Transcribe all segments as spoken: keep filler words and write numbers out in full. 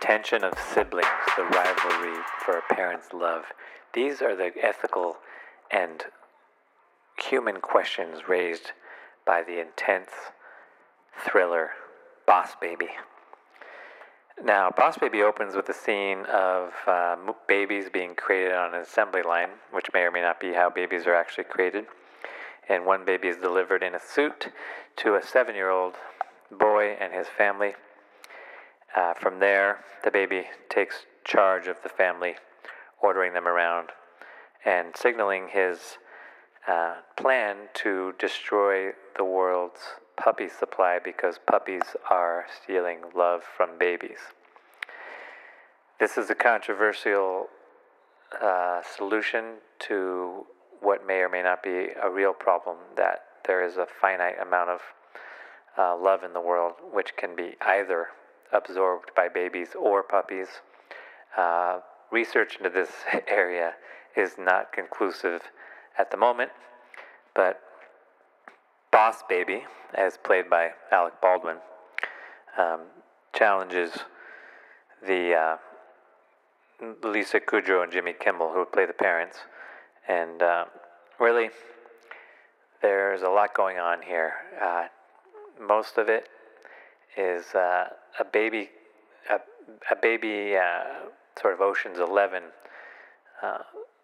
tension of siblings, the rivalry for a parent's love. These are the ethical and human questions raised by the intense thriller Boss Baby. Now, Boss Baby opens with a scene of uh, babies being created on an assembly line, which may or may not be how babies are actually created. And one baby is delivered in a suit to a seven-year-old boy and his family. Uh, from there, the baby takes charge of the family, ordering them around and signaling his uh, plan to destroy the world's puppy supply because puppies are stealing love from babies. This is a controversial uh, solution to what may or may not be a real problem, that there is a finite amount of uh, love in the world which can be either absorbed by babies or puppies. Uh, research into this area is not conclusive at the moment, but Boss Baby, as played by Alec Baldwin, um, challenges the uh, Lisa Kudrow and Jimmy Kimmel, who would play the parents, and uh, really, there's a lot going on here. Uh, most of it is uh, a baby, a, a baby, uh, sort of Ocean's Eleven. Uh,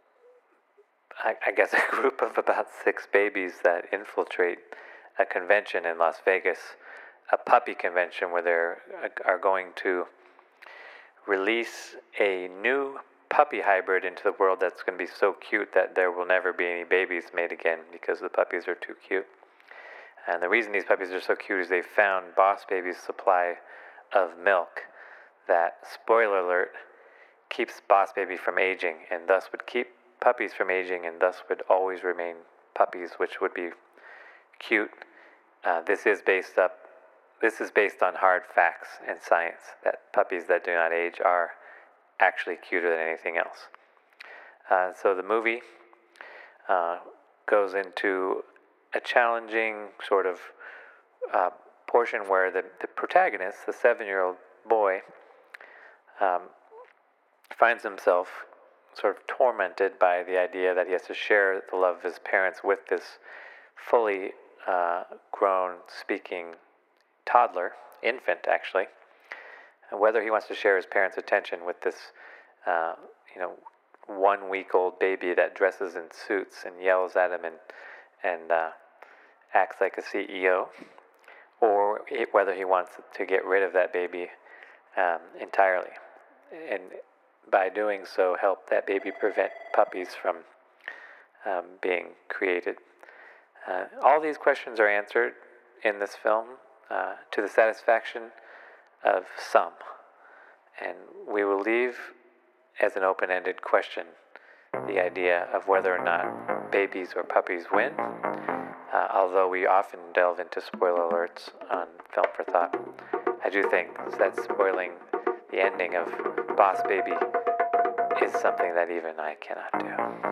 I, I guess a group of about six babies that infiltrate a convention in Las Vegas, a puppy convention where they are going to release a new puppy hybrid into the world that's going to be so cute that there will never be any babies made again because the puppies are too cute. And the reason these puppies are so cute is they found Boss Baby's supply of milk that, spoiler alert, keeps Boss Baby from aging and thus would keep puppies from aging and thus would always remain puppies, which would be cute. Uh, this is based up. This is based on hard facts and science that puppies that do not age are actually cuter than anything else. Uh, so the movie uh, goes into a challenging sort of uh, portion where the, the protagonist, the seven-year-old boy, um, finds himself sort of tormented by the idea that he has to share the love of his parents with this fully uh, grown, speaking toddler, infant actually, and whether he wants to share his parents' attention with this, uh, you know, one-week-old baby that dresses in suits and yells at him and and uh, acts like a C E O, or whether he wants to get rid of that baby um, entirely, and by doing so help that baby prevent puppies from um, being created. Uh, all these questions are answered in this film uh, to the satisfaction of some, and we will leave as an open-ended question the idea of whether or not babies or puppies win, uh, although we often delve into spoiler alerts on Film for Thought. I do think that spoiling the ending of Boss Baby is something that even I cannot do.